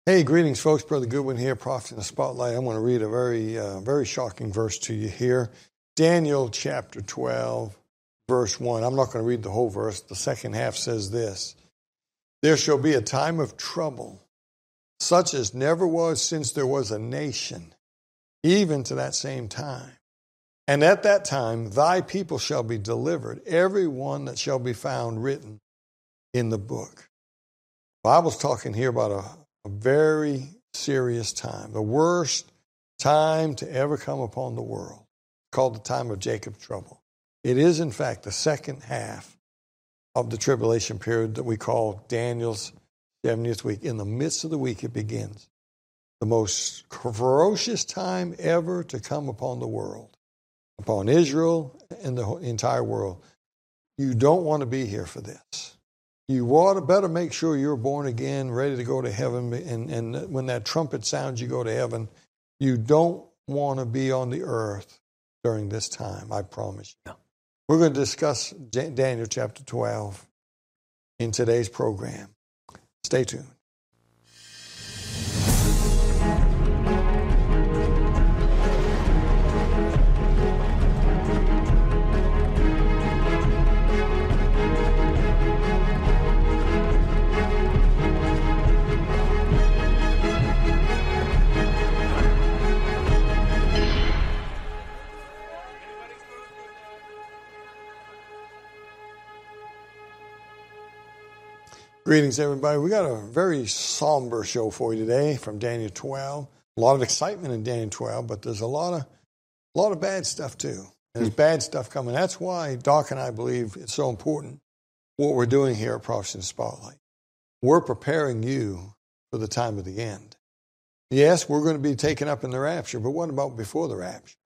Hey, greetings, folks. Brother Goodwin here, Prophet in the Spotlight. I want to read a very shocking verse to you here. Daniel chapter 12, verse 1. I'm not going to read the whole verse. The second half says this. There shall be a time of trouble, such as never was since there was a nation, even to that same time. And at that time, thy people shall be delivered, every one that shall be found written in the book. The Bible's talking here about a very serious time, the worst time to ever come upon the world, called the time of Jacob's trouble. It is, in fact, the second half of the tribulation period that we call Daniel's 70th week. In the midst of the week, it begins. The most ferocious time ever to come upon the world, upon Israel and the entire world. You don't want to be here for this. You better make sure you're born again, ready to go to heaven, and when that trumpet sounds, you go to heaven. You don't want to be on the earth during this time, I promise you. We're going to discuss Daniel chapter 12 in today's program. Stay tuned. Greetings, everybody. We got a very somber show for you today from Daniel 12. A lot of excitement in Daniel 12, but there's a lot of bad stuff too. There's bad stuff coming. That's why Doc and I believe it's so important what we're doing here at Prophet in the Spotlight. We're preparing you for the time of the end. Yes, we're going to be taken up in the rapture, but what about before the rapture?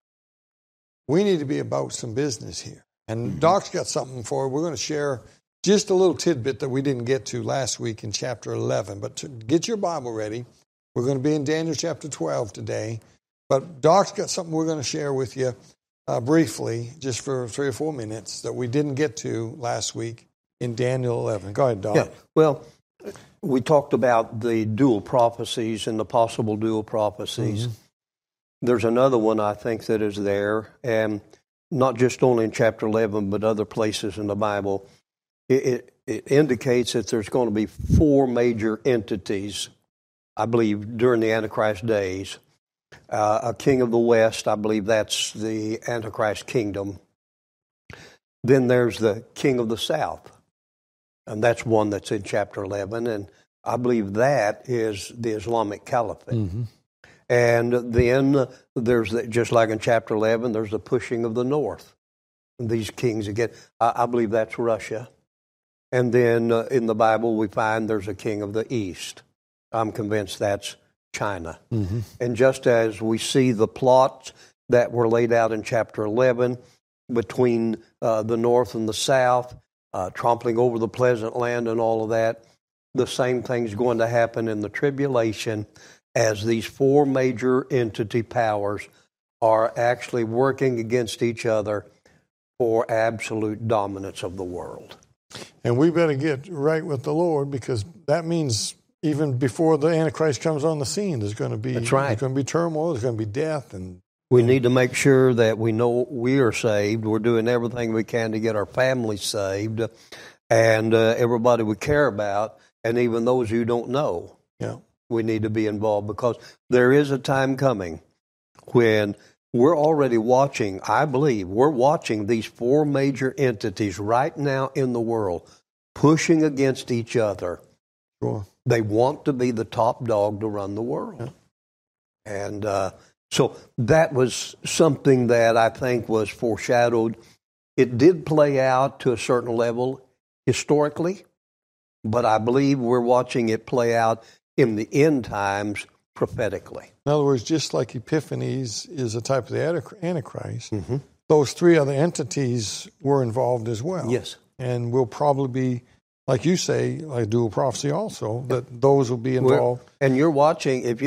We need to be about some business here. And Doc's got something for you. We're going to share just a little tidbit that we didn't get to last week in chapter 11. But to get your Bible ready, we're going to be in Daniel chapter 12 today. But Doc's got something we're going to share with you briefly, just for 3 or 4 minutes, that we didn't get to last week in Daniel 11. Go ahead, Doc. Yeah, well, we talked about the dual prophecies and the possible dual prophecies. Mm-hmm. There's another one, I think, that is there, and not just only in chapter 11, but other places in the Bible. It indicates that there's going to be 4 major entities, I believe, during the Antichrist days. A king of the West, I believe that's the Antichrist kingdom. Then there's the king of the South, and that's one that's in chapter 11, and I believe that is the Islamic Caliphate. Mm-hmm. And then there's, just like in chapter 11, there's the pushing of the North. These kings again, I believe that's Russia. And then in the Bible, we find there's a king of the East. I'm convinced that's China. Mm-hmm. And just as we see the plots that were laid out in chapter 11 between the North and the South, trampling over the pleasant land and all of that, the same thing's going to happen in the tribulation as these 4 major entity powers are actually working against each other for absolute dominance of the world. And we better get right with the Lord, because that means even before the Antichrist comes on the scene, there's going to be That's right. There's going to be turmoil, there's going to be death, and we need to make sure that we know we are saved. We're doing everything we can to get our families saved, and everybody we care about, and even those who don't know. Yeah, we need to be involved, because there is a time coming when we're already watching, I believe, we're watching these 4 major entities right now in the world pushing against each other. Sure. They want to be the top dog to run the world. Yeah. And so that was something that I think was foreshadowed. It did play out to a certain level historically, but I believe we're watching it play out in the end times prophetically. In other words, just like Epiphanes is a type of the Antichrist, mm-hmm. those 3 other entities were involved as well. Yes. And will probably be, like you say, like dual prophecy also, that those will be involved. And you're watching, if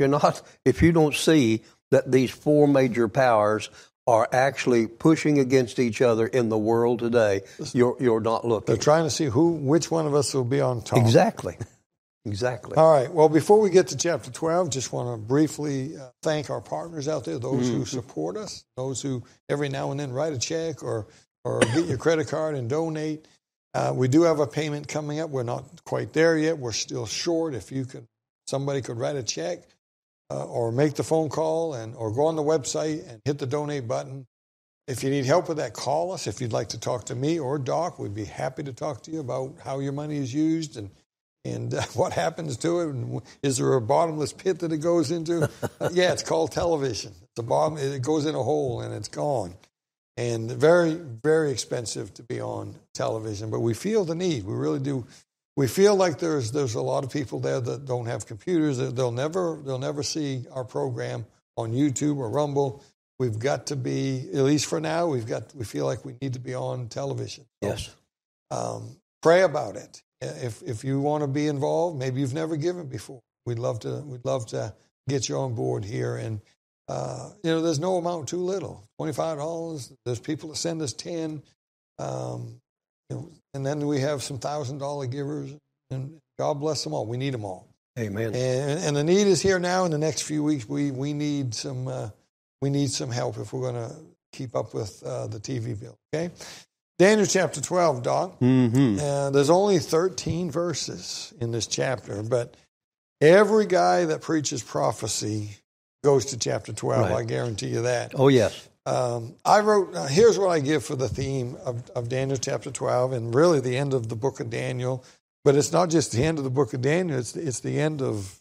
you don't see that these 4 major powers are actually pushing against each other in the world today, you're not looking. They're trying to see which one of us will be on top. Exactly. Exactly. All right. Well, before we get to chapter 12, just want to briefly thank our partners out there, those who support us, those who every now and then write a check or get your credit card and donate. We do have a payment coming up. We're not quite there yet. We're still short. If somebody could write a check or make the phone call or go on the website and hit the donate button. If you need help with that, call us. If you'd like to talk to me or Doc, we'd be happy to talk to you about how your money is used and what happens to it. And is there a bottomless pit that it goes into? Yeah, it's called television. It goes in a hole and it's gone. And very, very expensive to be on television. But we feel the need. We really do. We feel like there's a lot of people there that don't have computers. They'll never see our program on YouTube or Rumble. We've got to be, at least for now, we feel like we need to be on television. So, yes. Pray about it. If you want to be involved, maybe you've never given before. We'd love to get you on board here. And there's no amount too little. $25. There's people that send us 10. And then we have some $1,000 givers. And God bless them all. We need them all. Amen. And the need is here now. In the next few weeks, we need some help if we're going to keep up with the TV bill. Okay. Daniel chapter 12, Doc. Mm-hmm. There's only 13 verses in this chapter, but every guy that preaches prophecy goes to chapter 12. Right. I guarantee you that. Oh, yes. I wrote, here's what I give for the theme of Daniel chapter 12, and really the end of the book of Daniel. But it's not just the end of the book of Daniel, it's the end of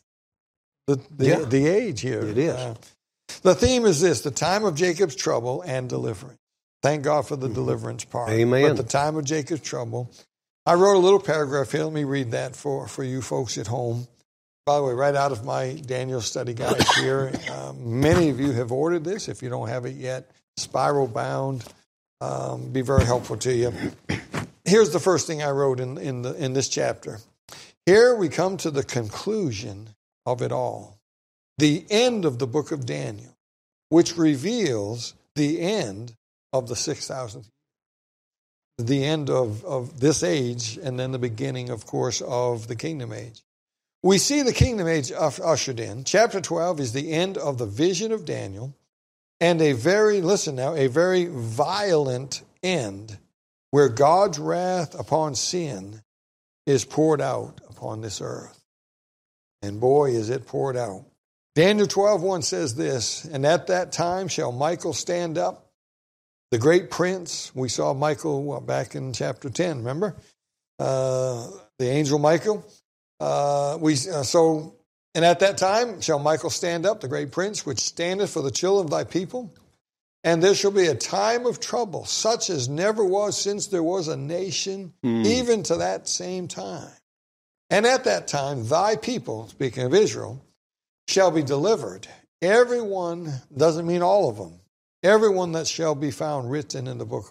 the age here. It is. The theme is this: the time of Jacob's trouble and deliverance. Thank God for the deliverance part. Amen. But the time of Jacob's trouble. I wrote a little paragraph here. Let me read that for you folks at home. By the way, right out of my Daniel study guide here. Many of you have ordered this. If you don't have it yet, spiral bound. Be very helpful to you. Here's the first thing I wrote in this chapter. Here we come to the conclusion of it all. The end of the book of Daniel, which reveals the end of the 6,000th year, the end of this age, and then the beginning, of course, of the kingdom age. We see the kingdom age ushered in. Chapter 12 is the end of the vision of Daniel, and a very violent end where God's wrath upon sin is poured out upon this earth. And boy, is it poured out. Daniel 12:1 says this, and at that time shall Michael stand up, the great prince. We saw Michael back in chapter 10, remember? The angel Michael. And at that time shall Michael stand up, the great prince, which standeth for the children of thy people. And there shall be a time of trouble, such as never was since there was a nation, even to that same time. And at that time thy people, speaking of Israel, shall be delivered. Everyone, doesn't mean all of them, everyone that shall be found written in the book.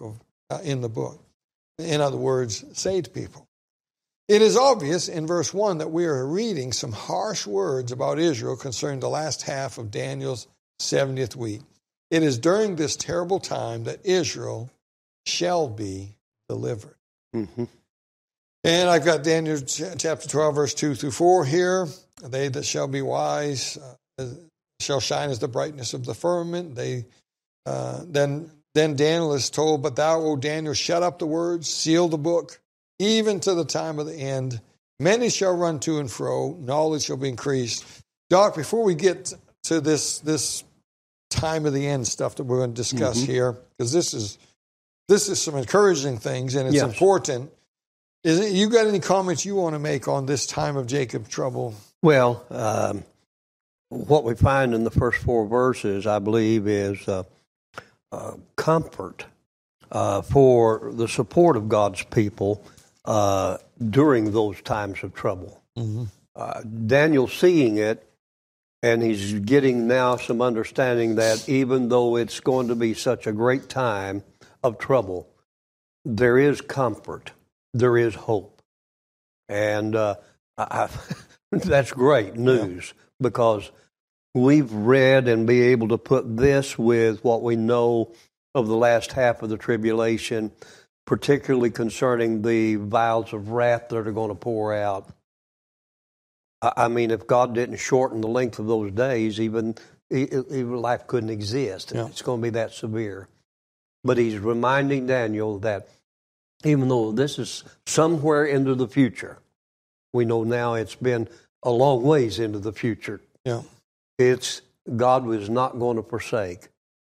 In other words, saved people. It is obvious in verse 1 that we are reading some harsh words about Israel concerning the last half of Daniel's 70th week. It is during this terrible time that Israel shall be delivered. Mm-hmm. And I've got Daniel chapter 12, verse 2 through 4 here. They that shall be wise shall shine as the brightness of the firmament. Then Daniel is told, but thou, O Daniel, shut up the words, seal the book, even to the time of the end. Many shall run to and fro, knowledge shall be increased. Doc, before we get to this time of the end stuff that we're going to discuss here, because this is some encouraging things, and it's important. You got any comments you want to make on this time of Jacob's trouble? Well, what we find in the first 4 verses, I believe, is comfort for the support of God's people during those times of trouble. Mm-hmm. Daniel's seeing it, and he's getting now some understanding that even though it's going to be such a great time of trouble, there is comfort, there is hope. And that's great news, because we've read and be able to put this with what we know of the last half of the tribulation, particularly concerning the vials of wrath that are going to pour out. I mean, if God didn't shorten the length of those days, even life couldn't exist. Yeah. It's going to be that severe. But he's reminding Daniel that even though this is somewhere into the future, we know now it's been a long ways into the future. Yeah. God was not going to forsake.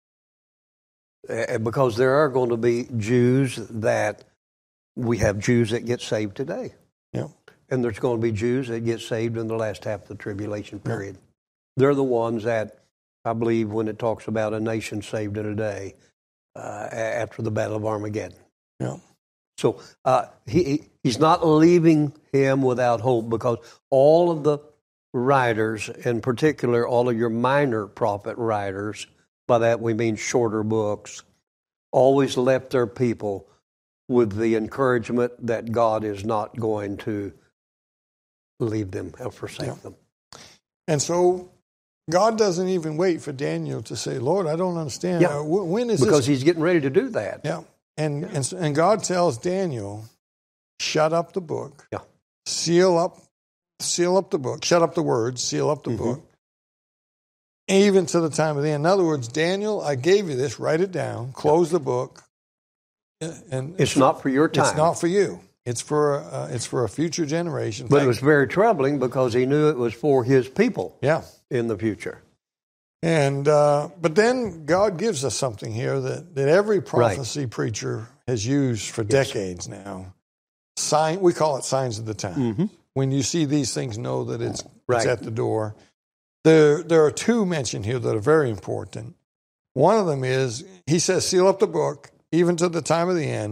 Because there are going to be Jews that we have Jews that get saved today. Yeah. And there's going to be Jews that get saved in the last half of the tribulation period. Yeah. They're the ones that, I believe, when it talks about a nation saved in a day, after the Battle of Armageddon. Yeah. So he's not leaving him without hope, because all of the writers, in particular all of your minor prophet writers, by that we mean shorter books, always left their people with the encouragement that God is not going to leave them or forsake them. And so God doesn't even wait for Daniel to say, Lord, I don't understand. Yeah. When is because this? he's getting ready to do that. Yeah. And God tells Daniel, shut up the book. Yeah. Seal up the book. Shut up the words. Seal up the book. Even to the time of the end. In other words, Daniel, I gave you this. Write it down. Close the book. And it's not for your time. It's not for you. It's for a future generation. But it was very troubling because he knew it was for his people. Yeah. In the future. And but then God gives us something here that every prophecy preacher has used for decades now. We call it signs of the time. When you see these things, know that it's at the door. There are two mentioned here that are very important. One of them is, he says, seal up the book, even to the time of the end, :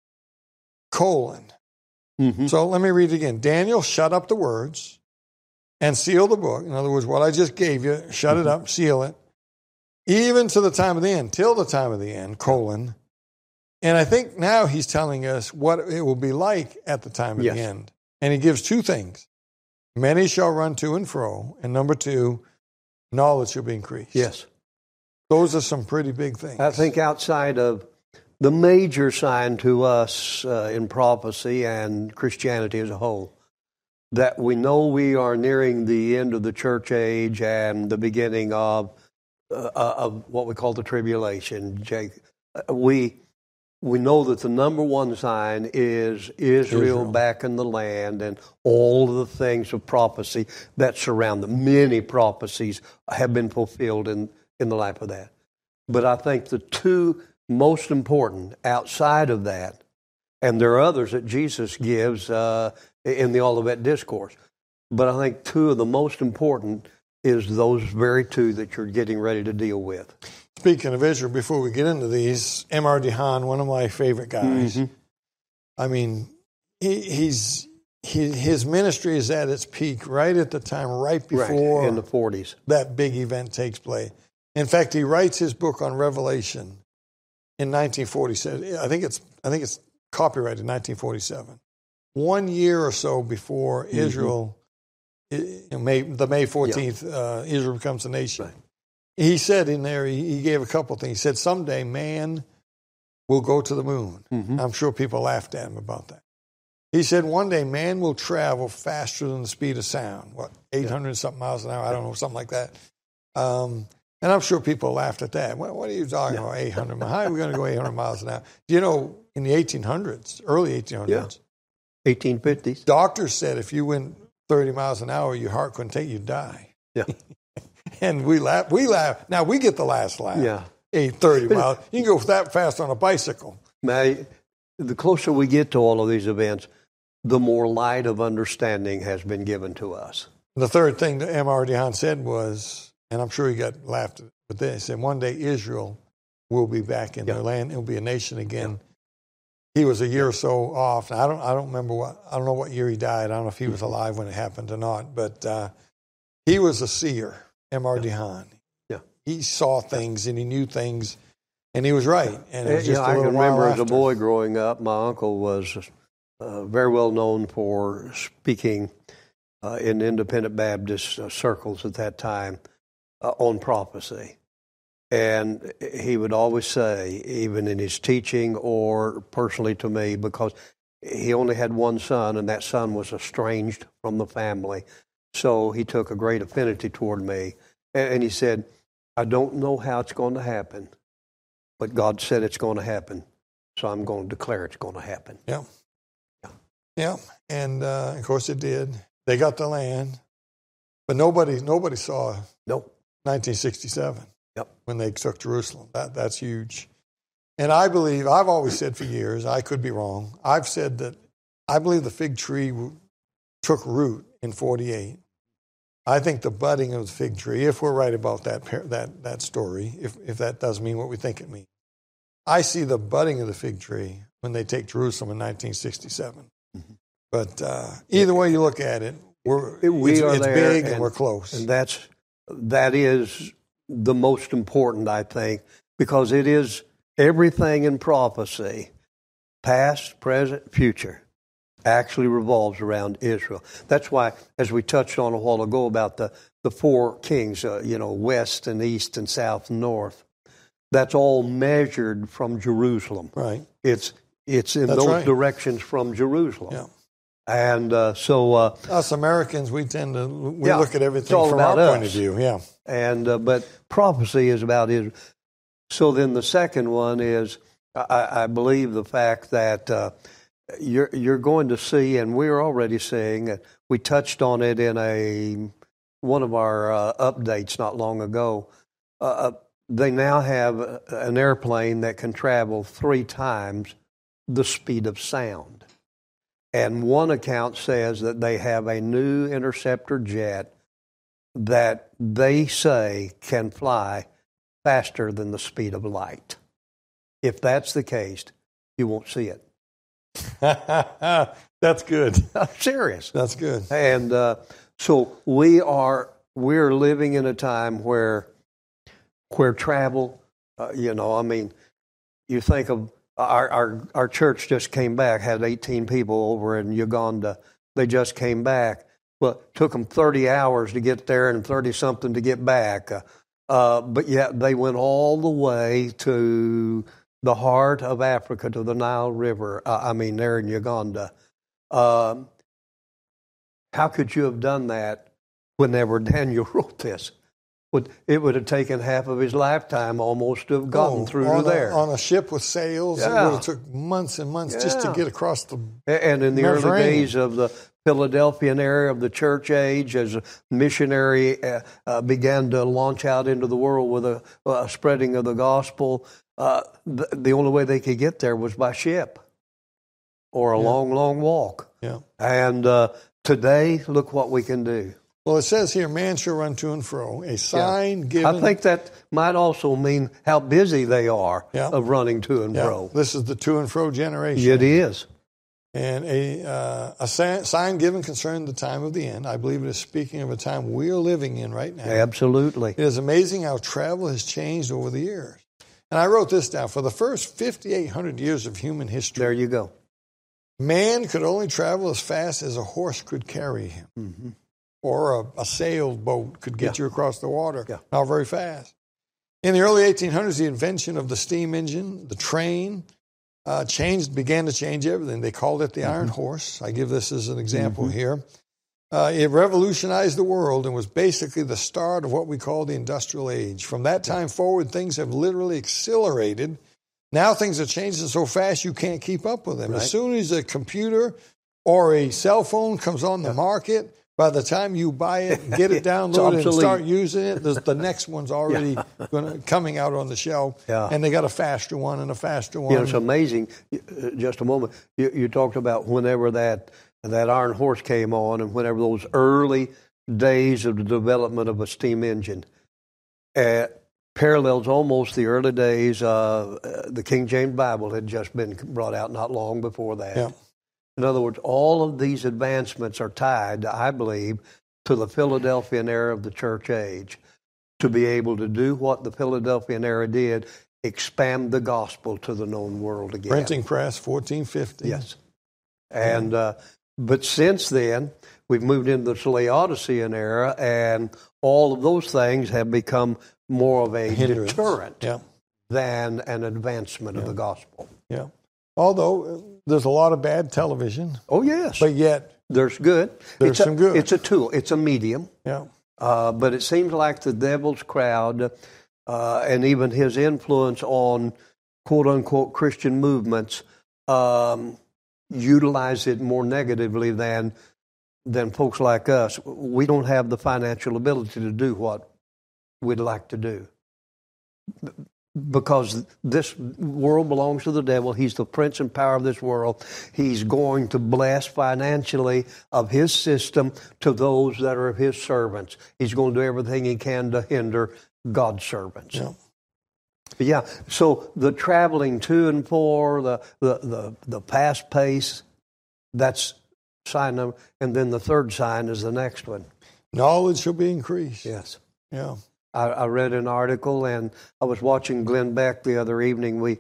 So let me read it again. Daniel, shut up the words and seal the book. In other words, what I just gave you, shut it up, seal it, even to the time of the end, till the time of the end, : And I think now he's telling us what it will be like at the time of the end. And he gives two things. Many shall run to and fro. And number two, knowledge shall be increased. Yes. Those are some pretty big things. I think outside of the major sign to us in prophecy and Christianity as a whole, that we know we are nearing the end of the church age and the beginning of what we call the tribulation. We know that the number one sign is Israel back in the land and all of the things of prophecy that surround them. Many prophecies have been fulfilled in the life of that. But I think the two most important outside of that, and there are others that Jesus gives in the Olivet Discourse, but I think two of the most important is those very two that you're getting ready to deal with. Speaking of Israel, before we get into these, M.R. DeHaan, one of my favorite guys. I mean, his ministry is at its peak right at the time, right before in the 40s. That big event takes place. In fact, he writes his book on Revelation in 1947. I think it's copyrighted in 1947. 1 year or so before Israel, the May 14th, Israel becomes a nation. Right. He said in there, he gave a couple of things. He said, someday man will go to the moon. I'm sure people laughed at him about that. He said, one day man will travel faster than the speed of sound. 800-something miles an hour? I don't know, something like that. And I'm sure people laughed at that. What are you talking about, 800 miles? How are we going to go 800 miles an hour? You know, in the 1800s, early 1800s. 1850s. Doctors said if you went 30 miles an hour, your heart couldn't take you, you'd die. Yeah. And we laugh. Now we get the last laugh. Yeah. 30 miles. You can go that fast on a bicycle. Now, the closer we get to all of these events, the more light of understanding has been given to us. The third thing that M.R. DeHaan said was, and I'm sure he got laughed at, but they said one day Israel will be back in their land. It will be a nation again. He was a year or so off. Now, I don't know what year he died. I don't know if he was alive when it happened or not, but he was a seer. M.R. DeHaan. Yeah. He saw things and he knew things, and he was right. And it was just I can remember as a boy growing up, my uncle was very well known for speaking in independent Baptist circles at that time on prophecy. And he would always say, even in his teaching or personally to me, because he only had one son, and that son was estranged from the family. So he took a great affinity toward me. And he said, I don't know how it's going to happen, but God said it's going to happen. So I'm going to declare it's going to happen. Yeah. Yeah. And, of course, it did. They got the land. But nobody saw 1967 when they took Jerusalem. That's huge. And I believe, I've always said for years, I could be wrong, I've said that I believe the fig tree took root in 48. I think the budding of the fig tree, if we're right about that story, if that does mean what we think it means, I see the budding of the fig tree when they take Jerusalem in 1967. Mm-hmm. But either way you look at it, it's big and we're close. And that is the most important, I think, because it is everything in prophecy, past, present, future, actually revolves around Israel. That's why, as we touched on a while ago about the four kings, west and east and south and north, that's all measured from Jerusalem. Right. It's in those directions from Jerusalem. Yeah. And so us Americans, we tend to look at everything from our point of view. Yeah. And but prophecy is about Israel. So then the second one is, I believe the fact that you're going to see, and we're already seeing, we touched on it in one of our updates not long ago. They now have an airplane that can travel 3 times the speed of sound. And one account says that they have a new interceptor jet that they say can fly faster than the speed of light. If that's the case, you won't see it. That's good. I'm serious. That's good. And so we're living in a time where travel, you think of our church just came back, had 18 people over in Uganda. They just came back. Well, it took them 30 hours to get there and 30-something to get back. But yet they went all the way to the heart of Africa, to the Nile River, there in Uganda. How could you have done that whenever Daniel wrote this? It would have taken half of his lifetime almost to have gotten through to there. On a ship with sails, it would have took months and months just to get across the And in the early days of the Philadelphian area of the church age, as a missionary began to launch out into the world with a spreading of the gospel, the only way they could get there was by ship or a long, long walk. Yeah. And today, look what we can do. Well, it says here, man shall run to and fro, a sign given. I think that might also mean how busy they are of running to and fro. This is the to and fro generation. It is. And a sign given concerning the time of the end. I believe it is speaking of a time we are living in right now. Absolutely. It is amazing how travel has changed over the years. And I wrote this down. For the first 5,800 years of human history. There you go. Man could only travel as fast as a horse could carry him. Mm-hmm. Or a sailboat could get you across the water. Yeah. Not very fast. In the early 1800s, the invention of the steam engine, the train, began to change everything. They called it the Iron Horse. I give this as an example here. It revolutionized the world and was basically the start of what we call the industrial age. From that time forward, things have literally accelerated. Now things are changing so fast you can't keep up with them. Right. As soon as a computer or a cell phone comes on the market, by the time you buy it and get it downloaded and start using it, the next one's already coming out on the shelf. Yeah. And they got a faster one and a faster one. It's amazing. Just a moment. You talked about whenever that Iron Horse came on and whenever those early days of the development of a steam engine parallels almost the early days. The King James Bible had just been brought out not long before that. Yeah. In other words, all of these advancements are tied, I believe, to the Philadelphian era of the church age, to be able to do what the Philadelphian era did, expand the gospel to the known world again. Printing press, 1450. Yes. And but since then, we've moved into the Laodicean era, and all of those things have become more of a deterrent than an advancement of the gospel. Yeah. Although there's a lot of bad television. Oh, yes. But yet There's good. There's some good. It's a tool. It's a medium. Yeah. But it seems like the devil's crowd and even his influence on quote-unquote Christian movements utilize it more negatively than folks like us. We don't have the financial ability to do what we'd like to do. Because this world belongs to the devil. He's the prince and power of this world. He's going to bless financially of his system to those that are his servants. He's going to do everything he can to hinder God's servants. Yeah. Yeah. So the traveling to and for, the fast pace, that's sign number. And then the third sign is the next one. Knowledge shall be increased. Yes. Yeah. I read an article, and I was watching Glenn Beck the other evening. We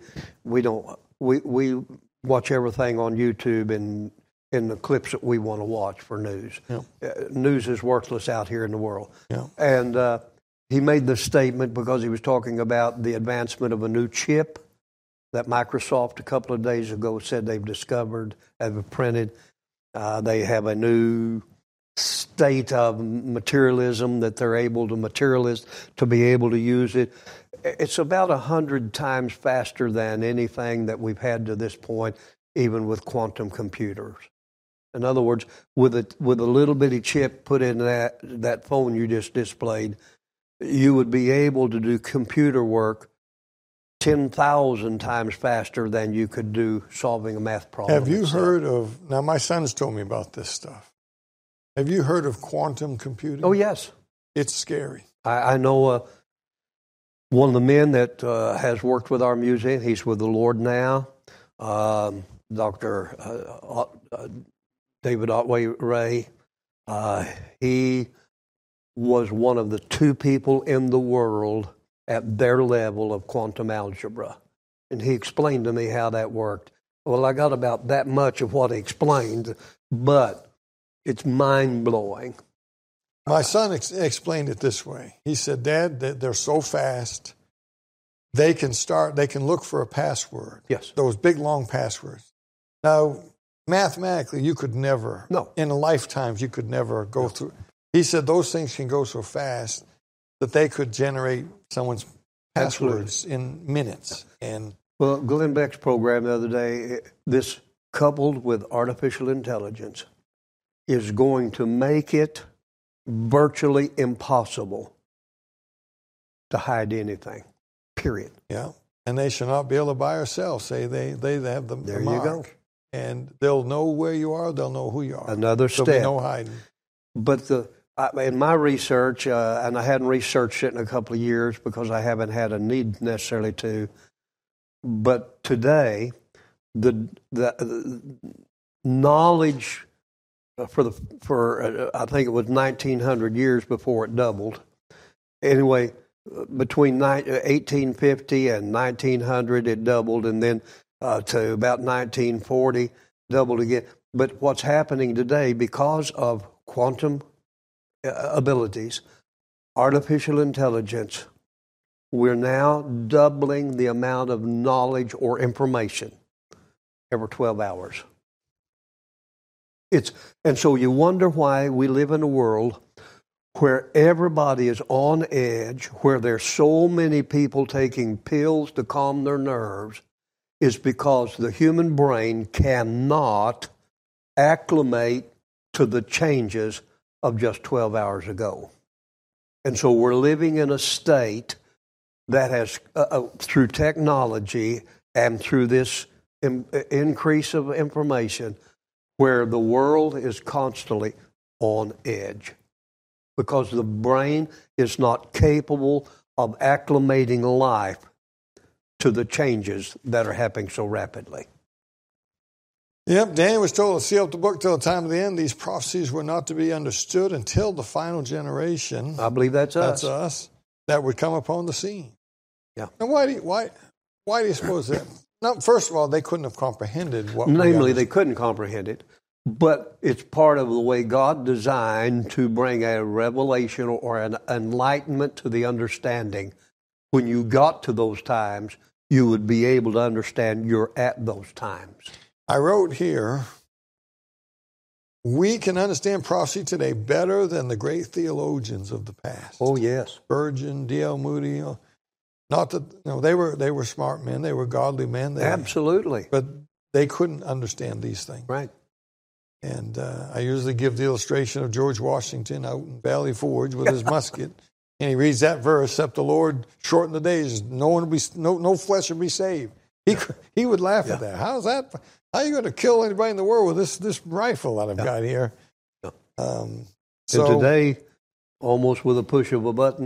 watch everything on YouTube in the clips that we want to watch for news. Yeah. News is worthless out here in the world. Yeah. And he made this statement because he was talking about the advancement of a new chip that Microsoft a couple of days ago said they've discovered, have printed. They have a new state of materialism that they're able to be able to use it. It's about 100 times faster than anything that we've had to this point, even with quantum computers. In other words, with a little bitty chip put in that phone you just displayed, you would be able to do computer work 10,000 times faster than you could do solving a math problem. Have you heard of, now my son's told me about this stuff. Have you heard of quantum computing? Oh, yes. It's scary. I know one of the men that has worked with our museum. He's with the Lord now, Dr. David Otway Ray. He was one of the two people in the world at their level of quantum algebra. And he explained to me how that worked. Well, I got about that much of what he explained, but it's mind-blowing. My son explained it this way. He said, Dad, they're so fast, they can look for a password. Yes. Those big, long passwords. Now, mathematically, you could never, in lifetimes, you could never go through. He said those things can go so fast that they could generate someone's passwords in minutes. And well, Glenn Beck's program the other day, this coupled with artificial intelligence, is going to make it virtually impossible to hide anything, period. Yeah, and they shall not be able to buy or sell. Say they have the There mark. you go. And they'll know where you are. They'll know who you are. Another step. There'll be no hiding. But in my research, and I hadn't researched it in a couple of years because I haven't had a need necessarily to, but today, the knowledge for I think it was 1900 years before it doubled. Anyway, between 1850 and 1900 it doubled, and then to about 1940 doubled again. But what's happening today, because of quantum abilities, artificial intelligence, we're now doubling the amount of knowledge or information every 12 hours. And so you wonder why we live in a world where everybody is on edge, where there's so many people taking pills to calm their nerves, is because the human brain cannot acclimate to the changes of just 12 hours ago. And so we're living in a state that has, through technology and through this increase of information, where the world is constantly on edge because the brain is not capable of acclimating life to the changes that are happening so rapidly. Yep, Daniel was told to seal up the book till the time of the end. These prophecies were not to be understood until the final generation. I believe that's us. That's us. That would come upon the scene. Yeah. And why do you suppose that? Now, first of all, they couldn't have comprehended what. Namely, they couldn't comprehend it, but it's part of the way God designed to bring a revelation or an enlightenment to the understanding. When you got to those times, you would be able to understand you're at those times. I wrote here, We can understand prophecy today better than the great theologians of the past. Oh, yes. Spurgeon, D.L. Moody. Not that they were smart men, they were godly men. Absolutely. But they couldn't understand these things. Right. And I usually give the illustration of George Washington out in Valley Forge with his musket, and he reads that verse: "Except the Lord shorten the days, no flesh will be saved." He would laugh at that. How's that? How are you going to kill anybody in the world with this rifle that I've got here? And today, almost with a push of a button,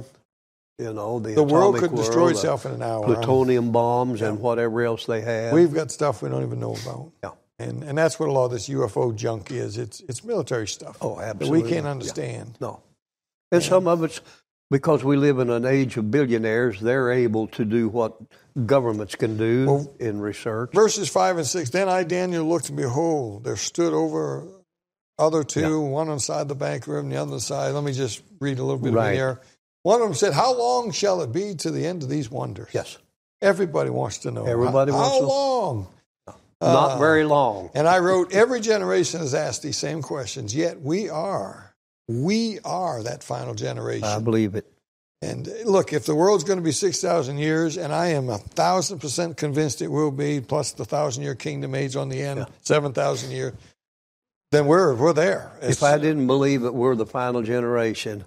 the world could destroy itself in an hour. Plutonium bombs and whatever else they have. We've got stuff we don't even know about. Yeah. And that's what a lot of this UFO junk is. It's military stuff. Oh, absolutely. That we can't understand. Yeah. No. And some of it's because we live in an age of billionaires, they're able to do what governments can do in research. Verses 5 and 6, "Then I, Daniel, looked, and behold, there stood over other two, one on the side of the bank river and the other side." Let me just read a little bit of it here. One of them said, "How long shall it be to the end of these wonders?" Yes. Everybody wants to know. Everybody wants to know. How long? Not very long. And I wrote, every generation has asked these same questions, yet we are that final generation. I believe it. And look, if the world's going to be 6,000 years, and I am 1,000% convinced it will be, plus the 1,000-year kingdom age on the end, 7,000 years, then we're there. If I didn't believe that we're the final generation,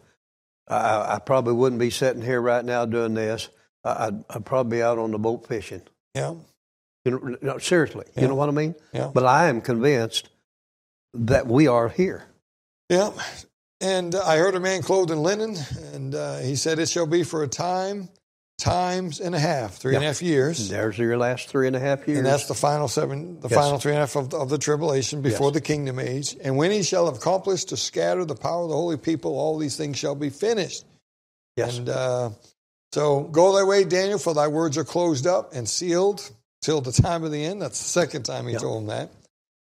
I probably wouldn't be sitting here right now doing this. I'd probably be out on the boat fishing. Yeah. Seriously, you know what I mean? Yeah. But I am convinced that we are here. Yeah. And I heard a man clothed in linen, and he said, "It shall be for a times and a half, 3.5 years." There's your last 3.5 years. And that's the final final 3.5 of the tribulation before the kingdom age. "And when he shall have accomplished to scatter the power of the holy people, all these things shall be finished." Yes. And so go thy way, Daniel, for thy words are closed up and sealed till the time of the end. That's the second time he told him that.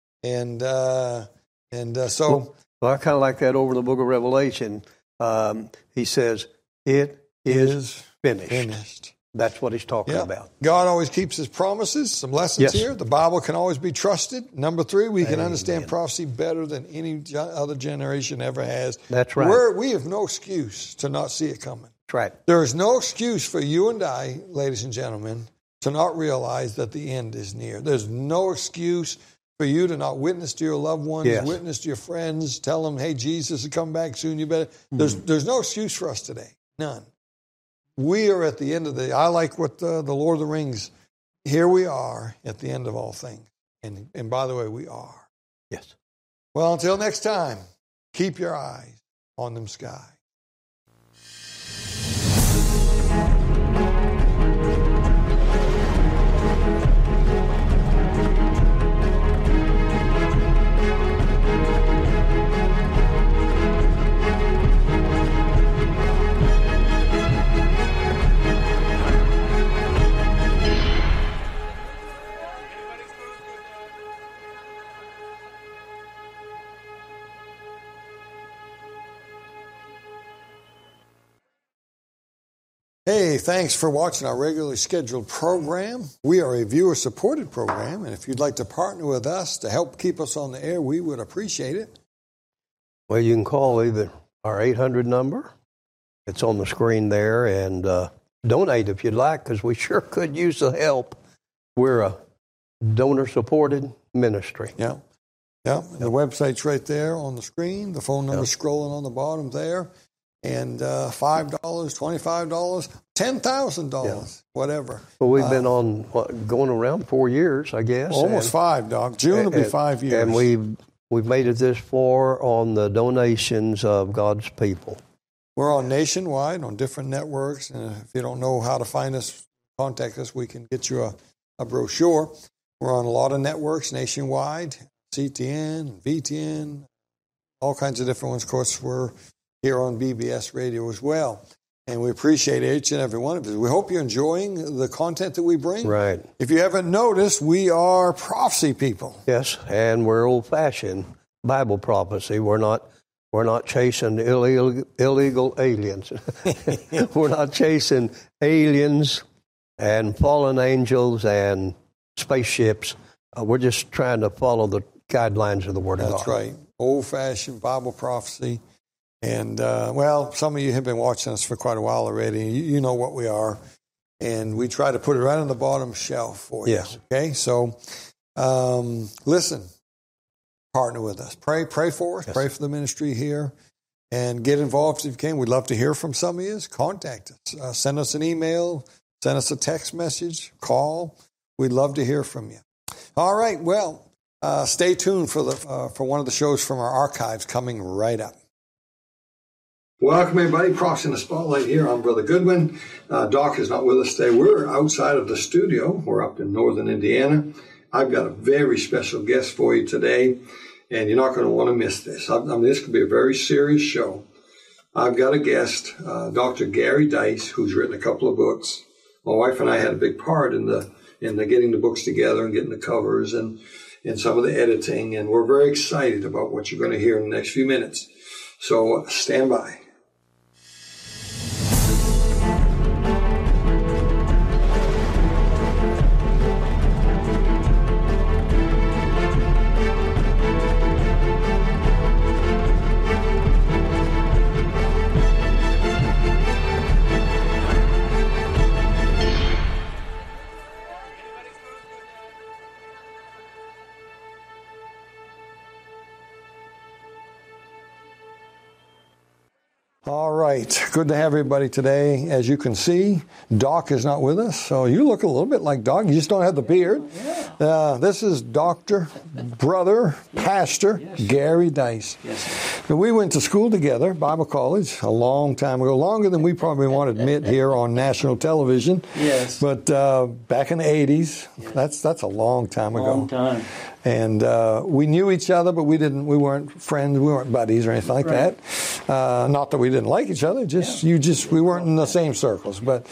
And so... Well, I kind of like that over the book of Revelation. He says, "It is finished." That's what he's talking about. God always keeps his promises. Some lessons here. The Bible can always be trusted. Number 3, we can understand prophecy better than any other generation ever has. That's right. We have no excuse to not see it coming. That's right. There is no excuse for you and I, ladies and gentlemen, to not realize that the end is near. There's no excuse for you to not witness to your loved ones, witness to your friends, tell them, "Hey, Jesus is coming back soon. You better." There's no excuse for us today. None. We are at the end of I like what the Lord of the Rings. Here we are at the end of all things. And by the way, we are. Yes. Well, until next time, keep your eyes on them skies. Hey, thanks for watching our regularly scheduled program. We are a viewer-supported program, and if you'd like to partner with us to help keep us on the air, we would appreciate it. Well, you can call either our 800 number. It's on the screen there, and donate if you'd like, because we sure could use the help. We're a donor-supported ministry. Yeah. The website's right there on the screen. The phone number's scrolling on the bottom there. And $5, $25, $10,000, whatever. Well, we've been on going around 4 years, I guess. Almost 5, Doc. June will be 5 years. And we've made it this far on the donations of God's people. We're on nationwide on different networks. And if you don't know how to find us, contact us. We can get you a brochure. We're on a lot of networks nationwide, CTN, VTN, all kinds of different ones. Of course, we're here on BBS Radio as well. And we appreciate each and every one of you. We hope you're enjoying the content that we bring. Right. If you haven't noticed, we are prophecy people. Yes, and we're old-fashioned Bible prophecy. We're not chasing illegal aliens. We're not chasing aliens and fallen angels and spaceships. We're just trying to follow the guidelines of the Word of God. That's right. old-fashioned Bible prophecy. And, well, some of you have been watching us for quite a while already. You know what we are. And we try to put it right on the bottom shelf for you. Yes. Okay? So, listen, partner with us. Pray for us. Yes. Pray for the ministry here. And get involved if you can. We'd love to hear from some of you. Contact us. Send us an email. Send us a text message. Call. We'd love to hear from you. All right. Well, stay tuned for one of the shows from our archives coming right up. Welcome, everybody. Prophets in the Spotlight here. I'm Brother Goodwin. Doc is not with us today. We're outside of the studio. We're up in northern Indiana. I've got a very special guest for you today, and you're not going to want to miss this. This could be a very serious show. I've got a guest, Dr. Gary Dice, who's written a couple of books. My wife and I had a big part in the getting the books together and getting the covers and some of the editing, and we're very excited about what you're going to hear in the next few minutes. So stand by. All right. Good to have everybody today. As you can see, Doc is not with us, so you look a little bit like Doc. You just don't have the beard. This is Dr. Brother Pastor Gary Dice. Yes. We went to school together, Bible college, a long time ago, longer than we probably want to admit here on national television. Yes. But back in the 80s, that's a long time ago. Long time. And we knew each other, but we weren't friends, we weren't buddies or anything like Right. that. Not that we didn't like each other, we weren't in the same circles. But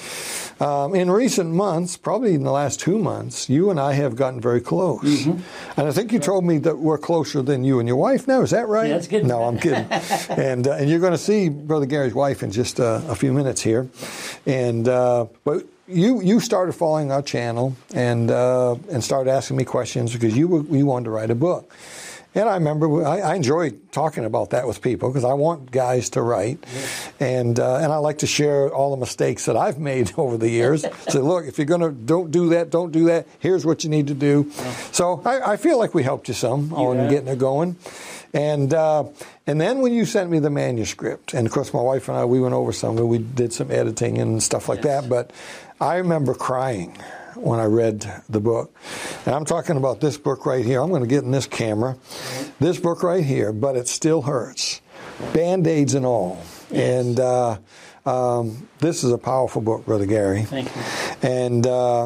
in recent months, probably in the last 2 months, you and I have gotten very close. Mm-hmm. And I think you told me that we're closer than you and your wife now. Is that right? Yeah, that's good. No, I'm kidding. And you're going to see Brother Gary's wife in just a few minutes here. And but you started following our channel and started asking me questions because you wanted to write a book. And I remember I enjoy talking about that with people because I want guys to write, and I like to share all the mistakes that I've made over the years. So look, if you're gonna don't do that. Here's what you need to do. Yeah. So I feel like we helped you some on getting it going, and then when you sent me the manuscript, and of course my wife and I we went over some of it. We did some editing and stuff like that, but I remember crying when I read the book. And I'm talking about this book right here. I'm going to get in this camera. This book right here, But It Still Hurts. Band-Aids and all. Yes. And this is a powerful book, Brother Gary. Thank you. And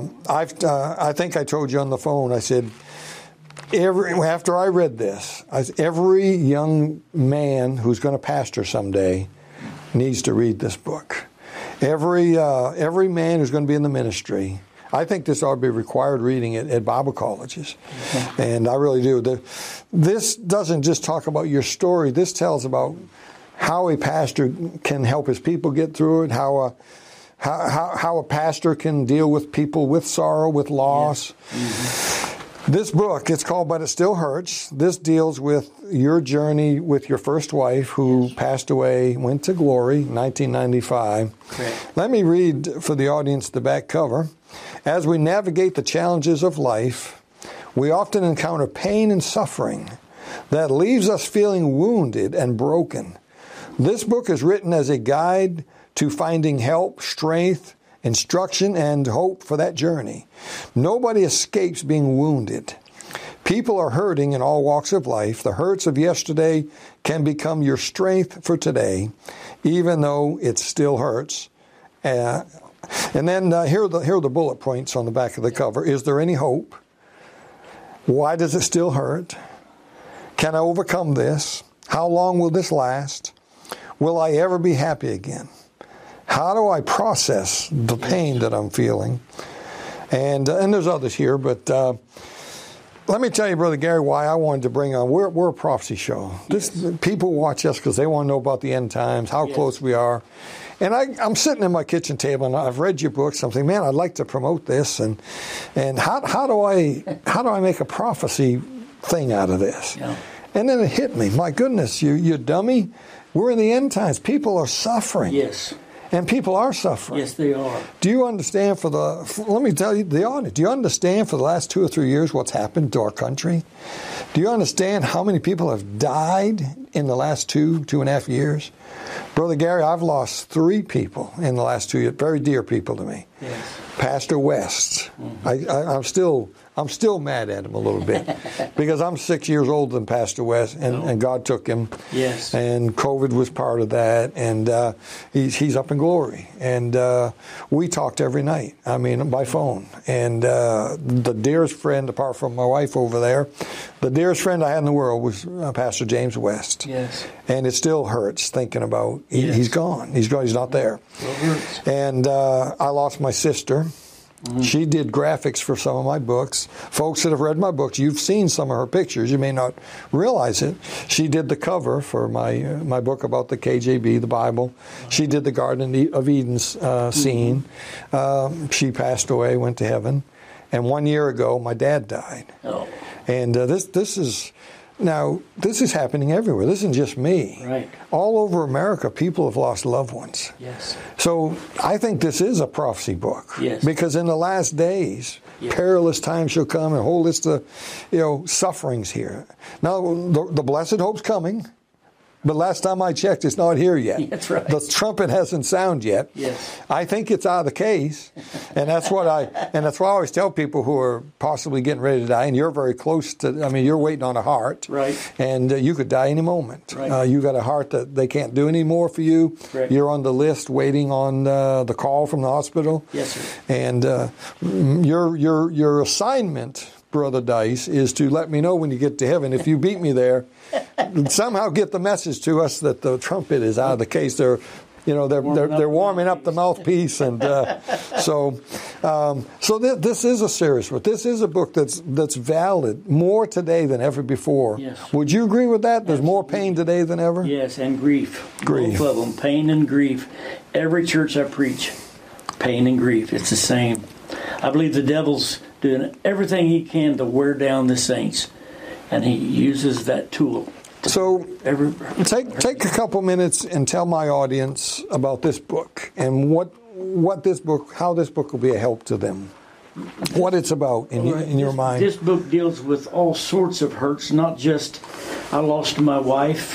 I think I told you on the phone, I said, after I read this, every young man who's going to pastor someday needs to read this book. Every man who's going to be in the ministry, I think this ought to be required reading at Bible colleges. Okay. And I really do. This doesn't just talk about your story. This tells about how a pastor can help his people get through it, how a pastor can deal with people with sorrow, with loss. Yeah. Mm-hmm. This book, it's called But It Still Hurts. This deals with your journey with your first wife who passed away, went to glory, 1995. Correct. Let me read for the audience the back cover. As we navigate the challenges of life, we often encounter pain and suffering that leaves us feeling wounded and broken. This book is written as a guide to finding help, strength, instruction, and hope for that journey. Nobody escapes being wounded. People are hurting in all walks of life. The hurts of yesterday can become your strength for today, even though it still hurts. And then here are the bullet points on the back of the cover. Is there any hope? Why does it still hurt? Can I overcome this? How long will this last? Will I ever be happy again? How do I process the pain that I'm feeling? And there's others here, but let me tell you, Brother Gary, why I wanted to bring on. We're a prophecy show. People watch us because they want to know about the end times, how close we are. And I'm sitting at my kitchen table, and I've read your books. I'm thinking, man, I'd like to promote this. And how do I make a prophecy thing out of this? Yeah. And then it hit me. My goodness, you dummy. We're in the end times. People are suffering. Yes. And people are suffering. Yes, they are. Do you understand let me tell you, the audience, do you understand for the last 2 or 3 years what's happened to our country? Do you understand how many people have died in the last 2.5 years? Brother Gary, I've lost 3 people in the last 2 years, very dear people to me. Yes. Pastor West. Mm-hmm. I'm still mad at him a little bit because I'm 6 years older than Pastor West, and God took him. Yes. And COVID was part of that, and he's up in glory. And we talked every night, by phone. And the dearest friend, apart from my wife over there, the dearest friend I had in the world was Pastor James West. Yes. And it still hurts thinking about he's gone. He's gone. He's not there. It hurts. And I lost my sister. Mm-hmm. She did graphics for some of my books. Folks that have read my books, you've seen some of her pictures. You may not realize it. She did the cover for my book about the KJV, the Bible. She did the Garden of Eden scene. She passed away, went to heaven. And 1 year ago, my dad died. Oh. And this is happening everywhere. This isn't just me. Right. All over America, people have lost loved ones. Yes. So I think this is a prophecy book. Yes. Because in the last days, perilous times shall come, and a whole list of, sufferings here. Now, the blessed hope's coming. But last time I checked, it's not here yet. That's right. The trumpet hasn't sounded yet. Yes. I think it's out of the case, and that's why I always tell people who are possibly getting ready to die, and you're very close to. You're waiting on a heart, right? And you could die any moment. Right. You got a heart that they can't do any more for you. Right. You're on the list, waiting on the call from the hospital. Yes, sir. And your assignment, Brother Dice, is to let me know when you get to heaven. If you beat me there, somehow get the message to us that the trumpet is out of the case. They're warming up the mouthpiece, and so this is a serious book. This is a book that's valid more today than ever before. Yes. Would you agree with that? There's more pain today than ever. Yes, and grief. Grief. Both of them, pain and grief. Every church I preach, pain and grief. It's the same. I believe the devil's doing everything he can to wear down the saints, and he uses that tool. So take a couple minutes and tell my audience about this book and how this book will be a help to them. What it's about in your mind. This book deals with all sorts of hurts, not just I lost my wife,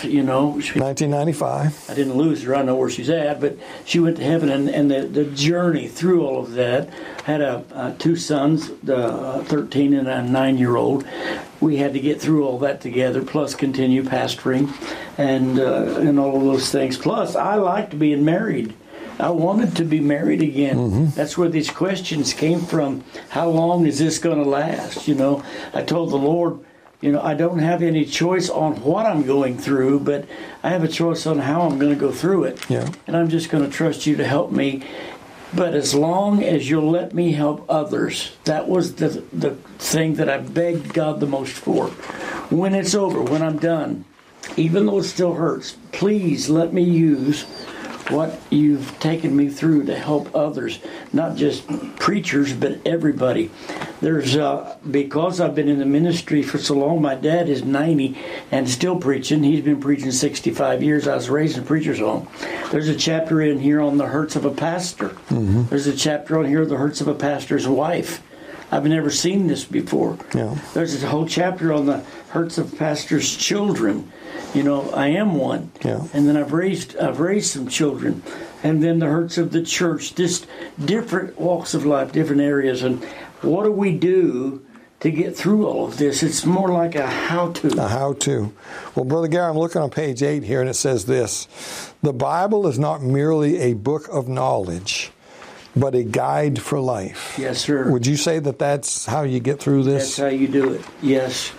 1995. I didn't lose her. I know where she's at, but she went to heaven, and the journey through all of that. Had 2 sons, 13 and a 9-year-old. We had to get through all that together, plus continue pastoring and all of those things. Plus, I liked being married. I wanted to be married again. Mm-hmm. That's where these questions came from. How long is this going to last? I told the Lord, I don't have any choice on what I'm going through, but I have a choice on how I'm going to go through it. Yeah. And I'm just going to trust you to help me. But as long as you'll let me help others, that was the thing that I begged God the most for. When it's over, when I'm done, even though it still hurts, please let me use what you've taken me through to help others, not just preachers, but everybody. There's because I've been in the ministry for so long, my dad is 90 and still preaching. He's been preaching 65 years. I was raised in a preacher's home. There's a chapter in here on the hurts of a pastor. Mm-hmm. There's a chapter on here, the hurts of a pastor's wife. I've never seen this before. Yeah. There's a whole chapter on the hurts of pastors' children. I am one. Yeah. And then I've raised some children. And then the hurts of the church, just different walks of life, different areas. And what do we do to get through all of this? It's more like a how-to. A how-to. Well, Brother Gary, I'm looking on page 8 here, and it says this: the Bible is not merely a book of knowledge, but a guide for life. Yes, sir. Would you say that that's how you get through this? That's how you do it. Yes.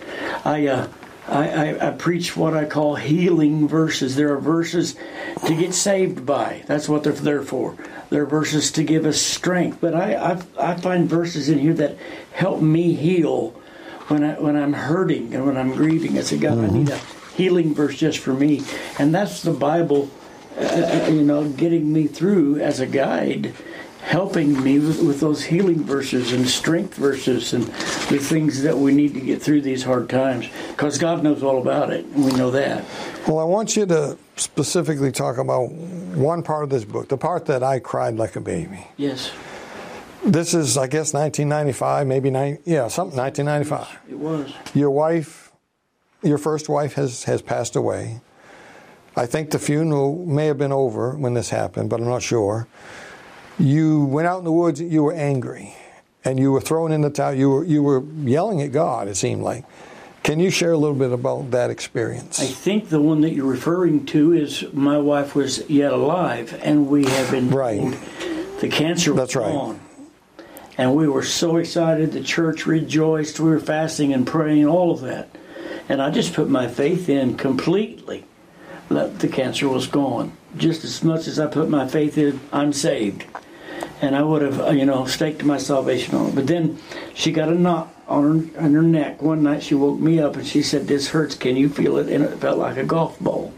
I preach what I call healing verses. There are verses to get saved by. That's what they're there for. There are verses to give us strength. But I find verses in here that help me heal when I'm hurting and when I'm grieving. I say, God, I need a healing verse just for me. And that's the Bible getting me through as a guide, helping me with those healing verses and strength verses and the things that we need to get through these hard times. Because God knows all about it, and we know that. Well, I want you to specifically talk about one part of this book, the part that I cried like a baby. Yes. This is, I guess, 1995, maybe 1995. It was. Your first wife has passed away. I think the funeral may have been over when this happened, but I'm not sure. You went out in the woods, you were angry, and you were thrown in the towel. You were yelling at God, it seemed like. Can you share a little bit about that experience? I think the one that you're referring to is my wife was yet alive, and we have been told the cancer was gone. And we were so excited. The church rejoiced. We were fasting and praying, all of that. And I just put my faith in completely that the cancer was gone. Just as much as I put my faith in, I'm saved. And I would have, staked my salvation on it. But then she got a knot on her neck. One night she woke me up and she said, "This hurts. Can you feel it?" And it felt like a golf ball.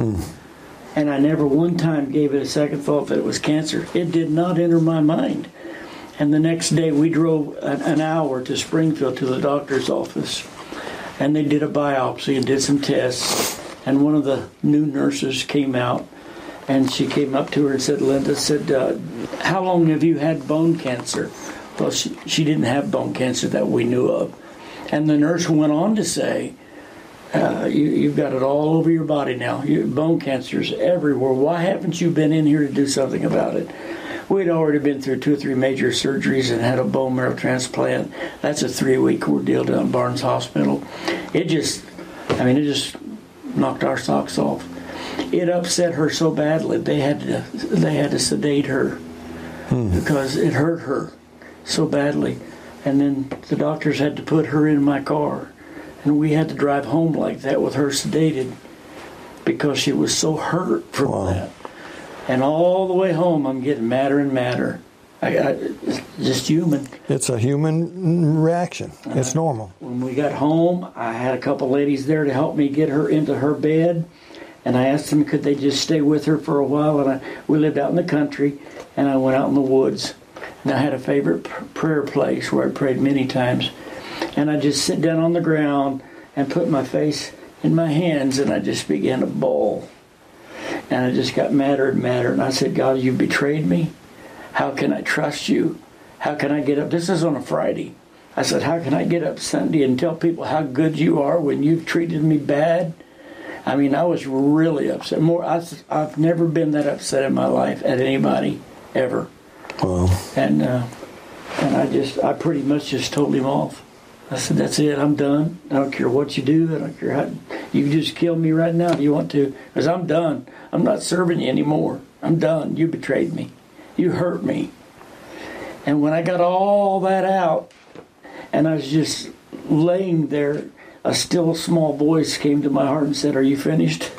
And I never one time gave it a second thought that it was cancer. It did not enter my mind. And the next day we drove an hour to Springfield to the doctor's office. And they did a biopsy and did some tests. And one of the new nurses came out. And she came up to her and said, "Linda, how long have you had bone cancer?" Well, she didn't have bone cancer that we knew of. And the nurse went on to say, you've got it all over your body now. Bone cancer's everywhere. Why haven't you been in here to do something about it? We'd already been through 2 or 3 major surgeries and had a bone marrow transplant. That's a 3-week ordeal down at Barnes Hospital. It just knocked our socks off. It upset her so badly they had to sedate her because it hurt her so badly. And then the doctors had to put her in my car, and we had to drive home like that with her sedated because she was so hurt from that. And all the way home, I'm getting madder and madder. It's just human. It's a human reaction. It's normal. When we got home, I had a couple ladies there to help me get her into her bed. And I asked them, could they just stay with her for a while? And we lived out in the country, and I went out in the woods. And I had a favorite prayer place where I prayed many times. And I just sit down on the ground and put my face in my hands, and I just began to bawl. And I just got madder and madder. And I said, "God, you betrayed me. How can I trust you? How can I get up?" This is on a Friday. I said, "How can I get up Sunday and tell people how good you are when you've treated me bad?" I mean, I was really upset. I've never been that upset in my life at anybody, ever. Wow. And I pretty much just told him off. I said, "That's it. I'm done. I don't care what you do. I don't care how. You can just kill me right now if you want to, because I'm done. I'm not serving you anymore. I'm done. You betrayed me. You hurt me." And when I got all that out, and I was just laying there, a still small voice came to my heart and said, "Are you finished?"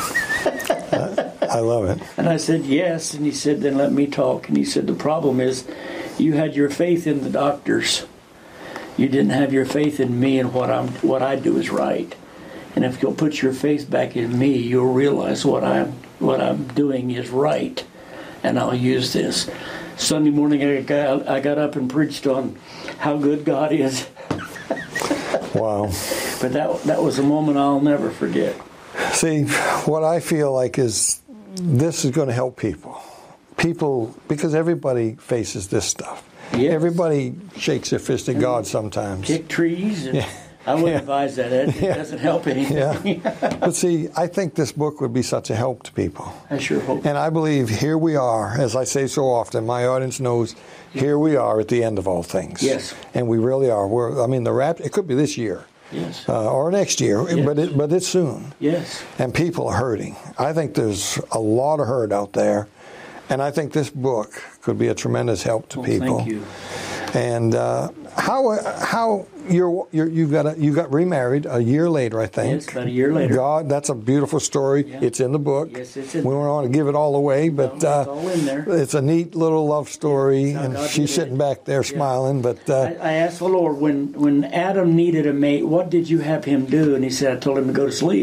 I love it. And I said, "Yes." And he said, "Then let me talk." And he said, "The problem is you had your faith in the doctors. You didn't have your faith in me and what I do is right. And if you'll put your faith back in me, you'll realize what I'm doing is right. And I'll use this." Sunday morning I got up and preached on how good God is. Wow. But that was a moment I'll never forget. See, what I feel like is this is going to help people. People, because everybody faces this stuff. Yes. Everybody shakes their fist at God sometimes. Kick trees. And I wouldn't advise that. It doesn't help anything. But see, I think this book would be such a help to people. I sure hope. And I believe here we are, as I say so often, my audience knows, here we are at the end of all things. Yes. And we really are. The rapture, it could be this year. Yes. Or next year, yes. but it's soon. Yes. And people are hurting. I think there's a lot of hurt out there. And I think this book could be a tremendous help to people. Thank you. And how you got remarried a year later, I think. Yes, about a year later. God, that's a beautiful story. Yeah. It's in the book. Yes, it's in. We don't want to give it all away, but it's all in there. It's a neat little love story, and she's sitting back there smiling. But I asked the Lord when Adam needed a mate, what did you have him do? And he said, "I told him to go to sleep."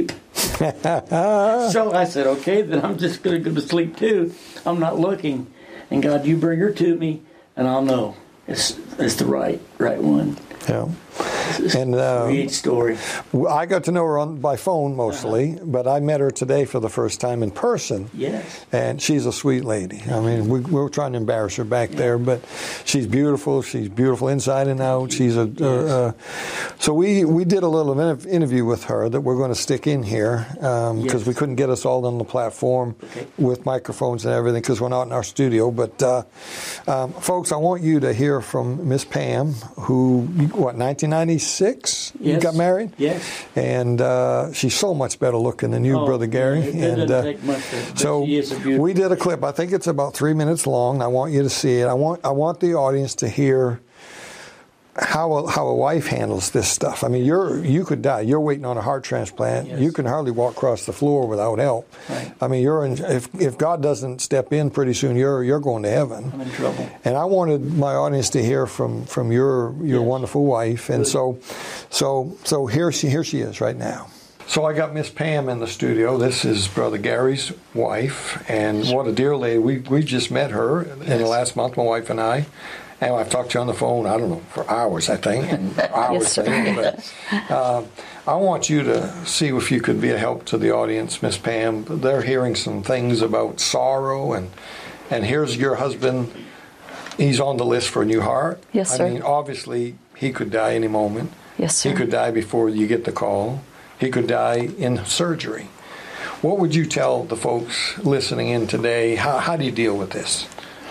So I said, okay, then I'm just going to go to sleep too. I'm not looking. And God, you bring her to me, and I'll know it's the right one. Yeah. And Sweet story. I got to know her by phone mostly, but I met her today for the first time in person. Yes. And she's a sweet lady. I mean, we were trying to embarrass her back there, but she's beautiful. She's beautiful inside and out. She's so we did a little interview with her that we're going to stick in here because we couldn't get us all on the platform with microphones and everything because we're not in our studio. But folks, I want you to hear from Miss Pam, who 1996 you got married? Yes. And she's so much better looking than you, Brother Gary. It doesn't take much so she is a beautiful. We did a clip. I think it's about 3 minutes long. I want you to see it. I want the audience to hear how a wife handles this stuff. I mean, you could die. You're waiting on a heart transplant. Yes. You can hardly walk across the floor without help. Right. I mean, if God doesn't step in pretty soon, you're going to heaven. I'm in trouble. And I wanted my audience to hear from your wonderful wife. And so here she is right now. So I got Miss Pam in the studio. This is Brother Gary's wife, and what a dear lady. We just met her in the last month, my wife and I. And I've talked to you on the phone, I don't know, for hours, I think. And hours. Yes, but I want you to see if you could be a help to the audience, Miss Pam. They're hearing some things about sorrow, and here's your husband. He's on the list for a new heart. Yes, sir. I mean, obviously, he could die any moment. Yes, sir. He could die before you get the call. He could die in surgery. What would you tell the folks listening in today? How do you deal with this?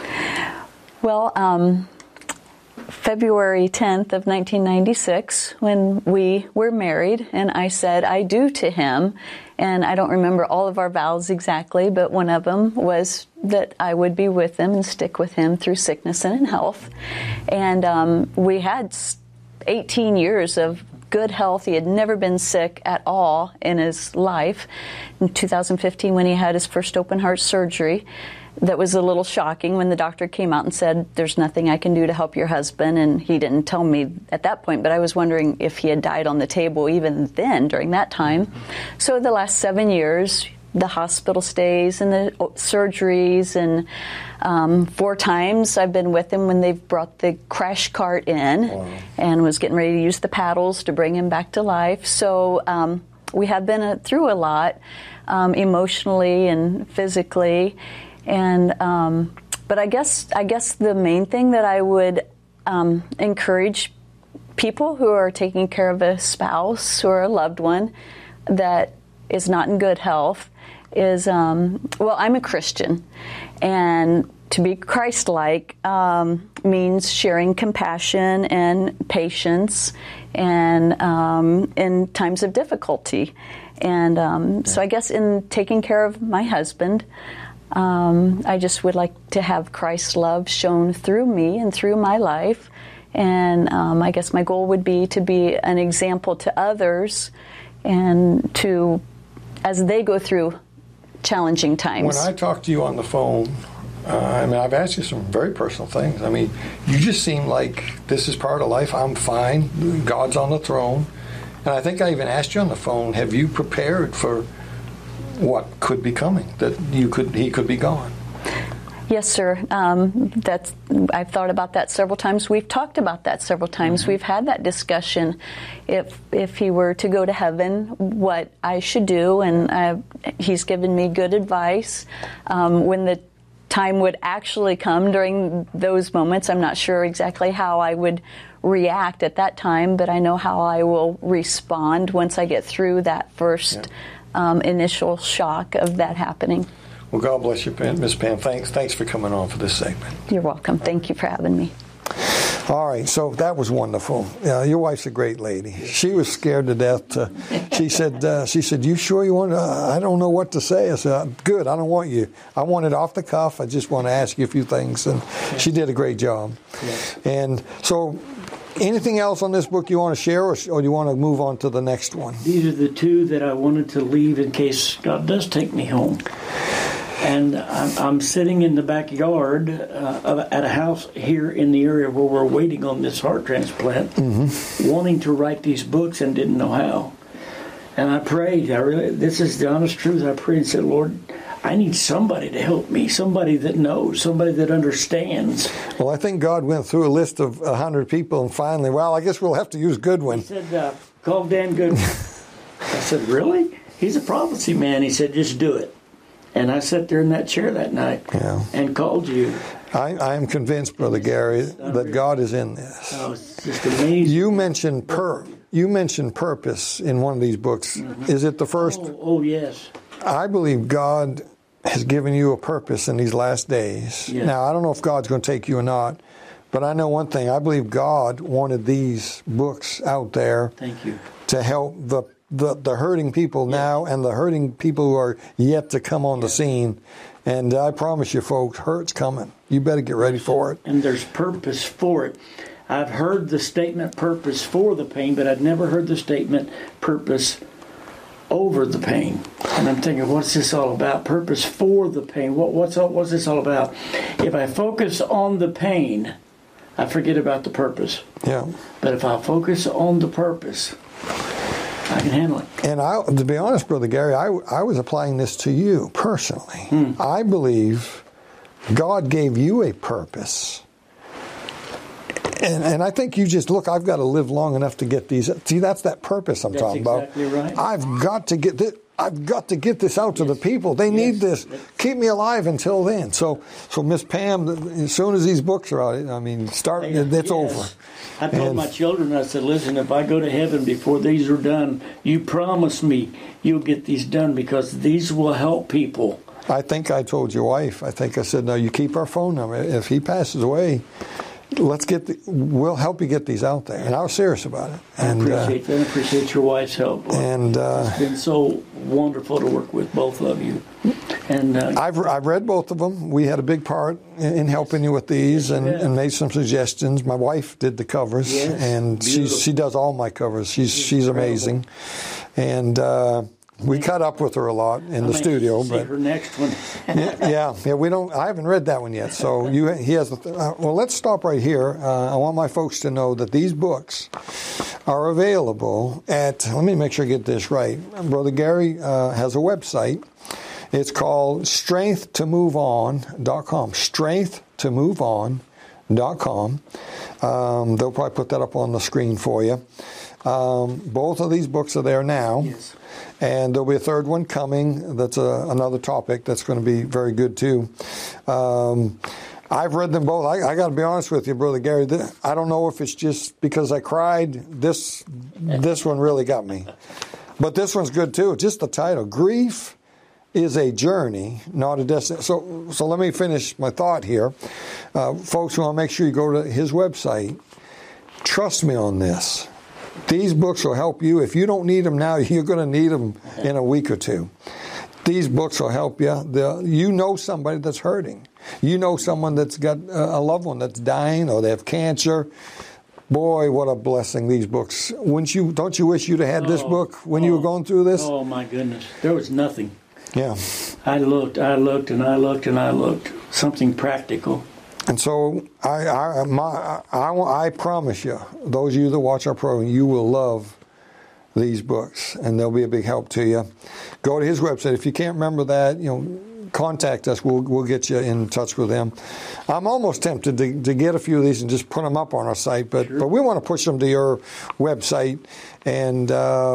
Well, February 10th of 1996, when we were married, and I said I do to him, and I don't remember all of our vows exactly, but one of them was that I would be with him and stick with him through sickness and in health. And we had 18 years of good health. He had never been sick at all in his life. In 2015, when he had his first open heart surgery, that was a little shocking when the doctor came out and said, there's nothing I can do to help your husband. And he didn't tell me at that point, but I was wondering if he had died on the table even then during that time. So the last 7 years, the hospital stays and the surgeries, and 4 times I've been with him when they've brought the crash cart in and was getting ready to use the paddles to bring him back to life. So we have been through a lot emotionally and physically. And but I guess the main thing that I would encourage people who are taking care of a spouse or a loved one that is not in good health is, well, I'm a Christian, and to be Christ-like means sharing compassion and patience and in times of difficulty. And so I guess in taking care of my husband, I just would like to have Christ's love shown through me and through my life. And I guess my goal would be to be an example to others and to, as they go through challenging times. When I talk to you on the phone, I mean, I've asked you some very personal things. I mean, you just seem like this is part of life. I'm fine. God's on the throne. And I think I even asked you on the phone, have you prepared for what could be coming, that he could be gone? Yes, sir. I've thought about that several times. We've talked about that several times. Mm-hmm. We've had that discussion. If he were to go to heaven, what I should do, and he's given me good advice. When the time would actually come during those moments, I'm not sure exactly how I would react at that time, but I know how I will respond once I get through that first initial shock of that happening. Well, God bless you, Miss Pam. Thanks for coming on for this segment. You're welcome. Thank you for having me. All right, so that was wonderful. Your wife's a great lady. She was scared to death. She said, "You sure you want to?" I don't know what to say. I said, "Good. I don't want you. I want it off the cuff. I just want to ask you a few things." And she did a great job. Yes. And so, anything else on this book you want to share, or do you want to move on to the next one? These are the 2 that I wanted to leave in case God does take me home. And I'm sitting in the backyard at a house here in the area where we're waiting on this heart transplant, wanting to write these books and didn't know how. And I prayed. This is the honest truth. I prayed and said, Lord, I need somebody to help me, somebody that knows, somebody that understands. Well, I think God went through a list of 100 people, and finally, well, I guess we'll have to use Goodwin. He said, call Dan Goodwin. I said, really? He's a prophecy man. He said, just do it. And I sat there in that chair that night and called you. I am convinced, Brother Gary, that God is in this. Oh, it's just amazing. You mentioned purpose in one of these books. Mm-hmm. Is it the first? Oh, yes. I believe God has given you a purpose in these last days. Yes. Now, I don't know if God's going to take you or not, but I know one thing. I believe God wanted these books out there. Thank you. To help the hurting people now and the hurting people who are yet to come on the scene. And I promise you, folks, hurt's coming. You better get ready for it. And there's purpose for it. I've heard the statement purpose for the pain, but I'd never heard the statement purpose over the pain. And I'm thinking, what's this all about? Purpose for the pain. What's this all about? If I focus on the pain, I forget about the purpose. Yeah. But if I focus on the purpose, I can handle it. And to be honest, Brother Gary, I was applying this to you personally. I believe God gave you a purpose. And I think you just, look, I've got to live long enough to get these. See, that's that purpose I'm talking about. That's exactly right. I've got to get this out to the people. They need this. Keep me alive until then. So Miss Pam, as soon as these books are out, I mean, it's over. I told my children, I said, listen, if I go to heaven before these are done, you promise me you'll get these done, because these will help people. I think I told your wife, I said, no, you keep our phone number. If he passes away, we'll help you get these out there. And I was serious about it. And I appreciate your wife's help. And it's been so wonderful to work with both of you. And I've read both of them. We had a big part in helping you with these, and made some suggestions. My wife did the covers, and she does all my covers. She's amazing, and we cut up with her a lot in the studio. But her next one. We don't. I haven't read that one yet. So he has. Well, let's stop right here. I want my folks to know that these books are available at. Let me make sure I get this right. Brother Gary has a website. It's called strengthtomoveon.com. Strengthtomoveon.com. They'll probably put that up on the screen for you. Both of these books are there now. Yes. And there'll be a third one coming. That's another topic that's going to be very good too. I've read them both. I got to be honest with you, Brother Gary. I don't know if it's just because I cried. This one really got me. But this one's good too. Just the title, Grief is a Journey, Not a Destination. So let me finish my thought here. Folks, want to make sure you go to his website. Trust me on this. These books will help you. If you don't need them now, you're going to need them in a week or two. These books will help you. You know somebody that's hurting. You know someone that's got a loved one that's dying, or they have cancer. Boy, what a blessing these books. Don't you wish you'd have had this book when you were going through this? Oh, my goodness. There was nothing. Yeah. I looked, and I looked. Something practical. And so I promise you, those of you that watch our program, you will love these books, and they'll be a big help to you. Go to his website. If you can't remember that, contact us. We'll get you in touch with them. I'm almost tempted to get a few of these and just put them up on our site, but we want to push them to your website, and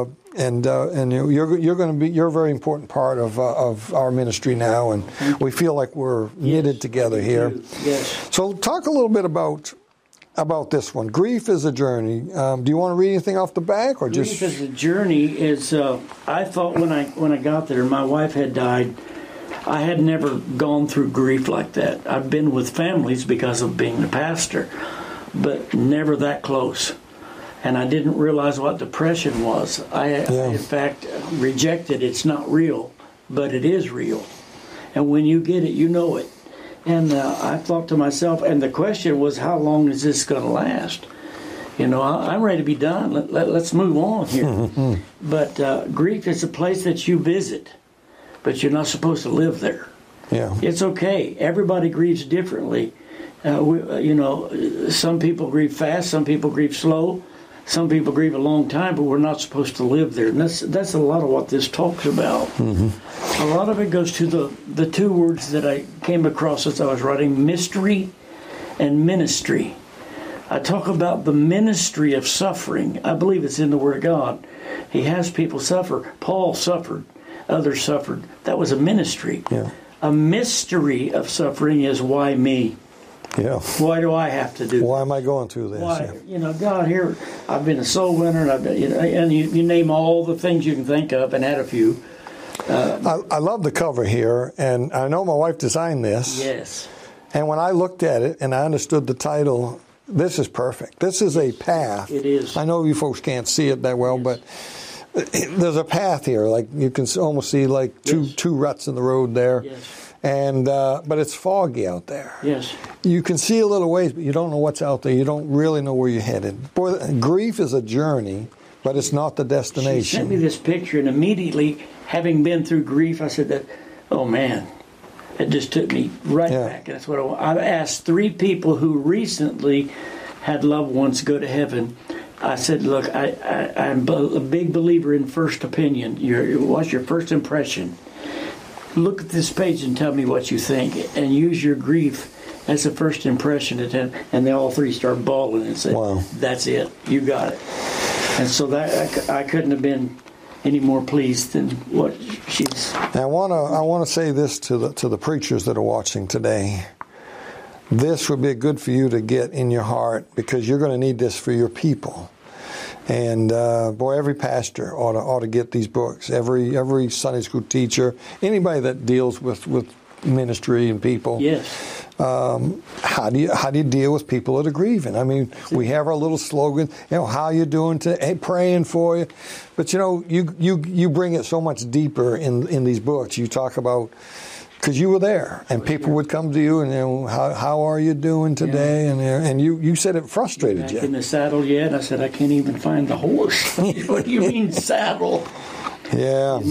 you're a very important part of our ministry now, and we feel like we're knitted together here. Yes. So talk a little bit about this one. Grief is a Journey. Do you want to read anything off the back, or Grief is a Journey is. I thought when I got there, my wife had died. I had never gone through grief like that. I've been with families because of being the pastor, but never that close. And I didn't realize what depression was. I in fact, rejected it's not real, but it is real. And when you get it, you know it. And I thought to myself, and the question was, how long is this going to last? I'm ready to be done. Let's move on here. But grief is a place that you visit, but you're not supposed to live there. Yeah, it's okay. Everybody grieves differently. Some people grieve fast, some people grieve slow. some people grieve a long time, but we're not supposed to live there. And that's a lot of what this talks about. A lot of it goes to the two words that I came across as I was writing, mystery and ministry. I talk about the ministry of suffering. I believe it's in the Word of God. He has people suffer. Paul suffered. Others suffered. That was a ministry. Yeah. A mystery of suffering is why me? Yeah. Why do I have to do Why am I going through this? Why? God, here, I've been a soul winner, and I've been, and you name all the things you can think of, and had a few. I love the cover here, and I know my wife designed this. Yes. And when I looked at it and I understood the title, this is perfect. This is a path. It is. I know you folks can't see it that well, but there's a path here. Like you can almost see like two ruts in the road there. Yes. And but it's foggy out there. Yes. You can see a little ways, but you don't know what's out there. You don't really know where you're headed. Boy, grief is a journey, but it's not the destination. She sent me this picture, and immediately, having been through grief, I said that, oh man, it just took me right back. And that's what I've asked 3 people who recently had loved ones go to heaven. I said, look, I'm a big believer in first opinion. What's your first impression? Look at this page and tell me what you think, and use your grief as a first impression. And they all 3 start bawling and said, wow. That's it, you got it. And so that I couldn't have been any more pleased than what she's. I want to say this to the preachers that are watching today. This would be good for you to get in your heart, because you're going to need this for your people. And boy, every pastor ought to get these books. Every Sunday school teacher, anybody that deals with ministry and people. Yes. How do you deal with people that are grieving? I mean, we have our little slogan. How you doing today? Hey, praying for you. But you bring it so much deeper in these books. You talk about. Because you were there, and people would come to you and how are you doing today? Yeah. And you said it frustrated you. In the saddle yet? I said I can't even find the horse. What do you mean saddle? Yeah.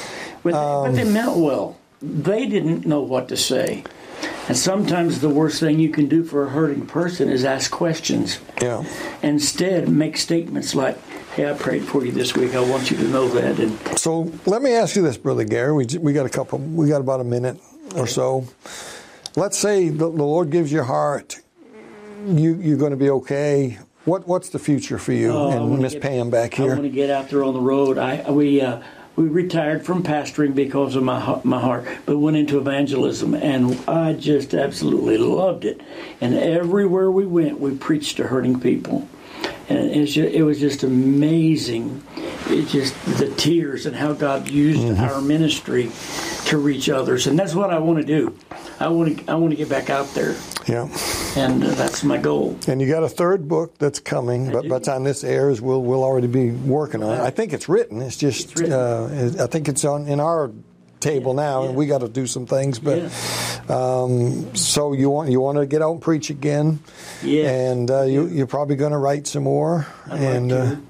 But they meant well. They didn't know what to say, and sometimes the worst thing you can do for a hurting person is ask questions. Yeah. Instead, make statements like, "Hey, I prayed for you this week. I want you to know that." And so let me ask you this, Brother Gary. We got about a minute or so. Let's say the Lord gives you a heart. You're going to be okay. What's the future for you and Miss Pam back here? I want to get out there on the road. We retired from pastoring because of my heart, but went into evangelism, and I just absolutely loved it. And everywhere we went, we preached to hurting people. And it was just amazing. It's just the tears and how God used our ministry to reach others, and that's what I want to do. I want to get back out there. Yeah, and that's my goal. And you got a 3rd book that's coming, but by the time this airs, we'll already be working on it. I think it's written. It's just I think it's in our table now, and we got to do some things. But so you want to get out and preach again? Yeah. And you're probably going to write some more. I've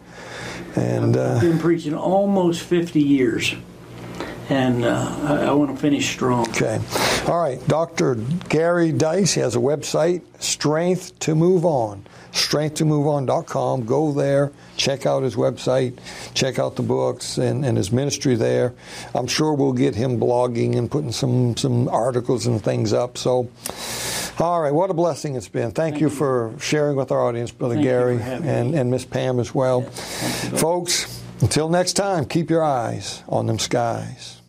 been preaching almost 50 years. And I want to finish strong. Okay. All right. Dr. Gary Dice, he has a website, Strength to Move On. StrengthToMoveOn.com. Go there. Check out his website. Check out the books and his ministry there. I'm sure we'll get him blogging and putting some articles and things up. So, all right. What a blessing it's been. Thank you for sharing with our audience, Brother Gary, and Miss Pam as well. Folks, until next time, keep your eyes on them skies.